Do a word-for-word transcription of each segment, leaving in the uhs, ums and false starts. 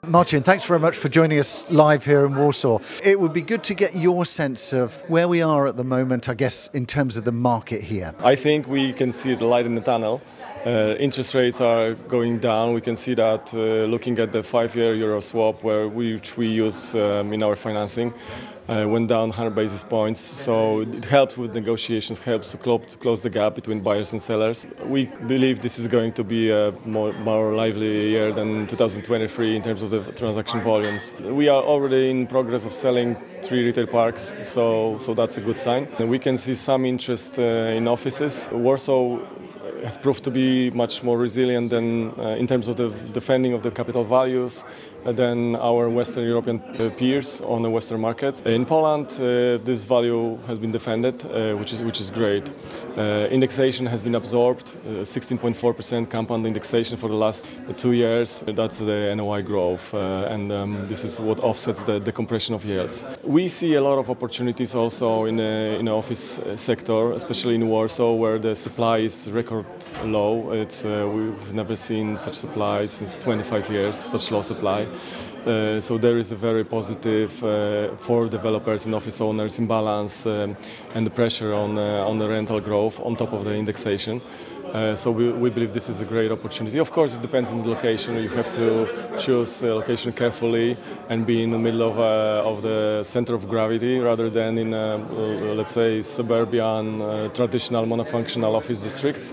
Marcin, thanks very much for joining us live here in Warsaw. It would be good to get your sense of where we are at the moment, I guess, in terms of the market here. I think we can see the light in the tunnel. Uh, interest rates are going down. We can see that uh, looking at the five-year euro swap, where we, which we use um, in our financing, uh, went down one hundred basis points. So it helps with negotiations, helps to close, to close the gap between buyers and sellers. We believe this is going to be a more, more lively year than two thousand twenty-three in terms of the transaction volumes. We are already in progress of selling three retail parks, so so that's a good sign. And we can see some interest uh, in offices. Warsaw has proved to be much more resilient than uh, in terms of the defending of the capital values uh, than our Western European uh, peers on the Western markets. In Poland, uh, this value has been defended, uh, which is which is great. Uh, indexation has been absorbed, uh, sixteen point four percent compound indexation for the last two years. That's the N O I growth, uh, and um, this is what offsets the, the compression of yields. We see a lot of opportunities also in the in the office sector, especially in Warsaw, where the supply is record low. It's uh, we've never seen such supply since twenty-five years, such low supply. Uh, so there is a very positive uh, for developers and office owners imbalance um, and the pressure on uh, on the rental growth on top of the indexation. Uh, so we, we believe this is a great opportunity. Of course, it depends on the location. You have to choose a location carefully and be in the middle of, uh, of the center of gravity rather than in, uh, let's say, suburban, uh, traditional monofunctional office districts.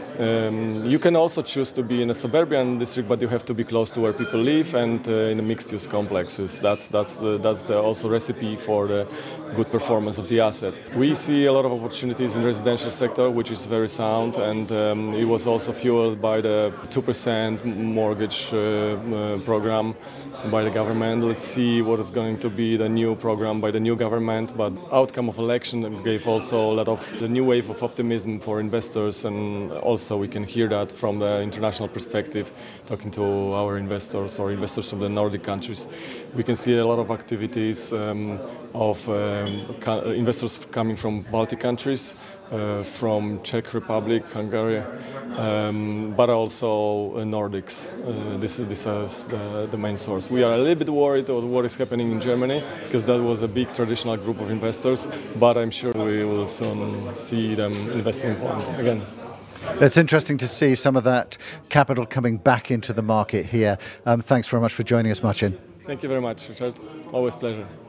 Um, you can also choose to be in a suburban district, but you have to be close to where people live and uh, in the mixed-use complexes. That's that's the, that's the also recipe for the good performance of the asset. We see a lot of opportunities in the residential sector, which is very sound, and um, it was also fueled by the two percent mortgage uh, uh, program by the government. Let's see what is going to be the new program by the new government. But outcome of election gave also a lot of the new wave of optimism for investors, and also we can hear that from the international perspective, talking to our investors or investors from the Nordic countries. We can see a lot of activities um, of um, co- investors coming from Baltic countries, uh, from Czech Republic, Hungary, um, but also uh, Nordics. Uh, this is this is the, the main source. We are a little bit worried about what is happening in Germany, because that was a big traditional group of investors, but I'm sure we will soon see them investing in Poland again. It's interesting to see some of that capital coming back into the market here. Um, thanks very much for joining us, Marcin. Thank you very much, Richard. Always a pleasure.